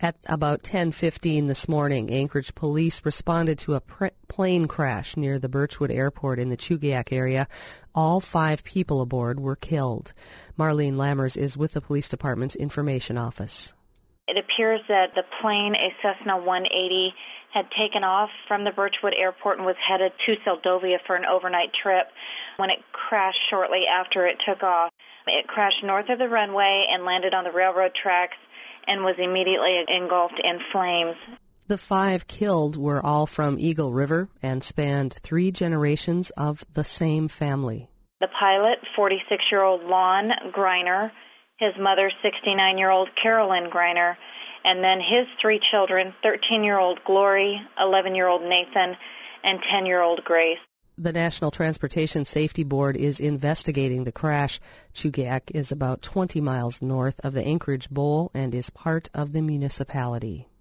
At about 10:15 this morning, Anchorage police responded to a plane crash near the Birchwood Airport in the Chugiak area. All 5 people aboard were killed. Marlene Lammers is with the police department's information office. It appears that the plane, a Cessna 180, had taken off from the Birchwood Airport and was headed to Seldovia for an overnight trip when it crashed shortly after it took off. It crashed north of the runway and landed on the railroad tracks and was immediately engulfed in flames. The 5 killed were all from Eagle River and spanned 3 generations of the same family. The pilot, 46-year-old Lon Greiner, his mother, 69-year-old Carolyn Greiner, and then his 3 children, 13-year-old Glory, 11-year-old Nathan, and 10-year-old Grace. The National Transportation Safety Board is investigating the crash. Chugiak is about 20 miles north of the Anchorage Bowl and is part of the municipality.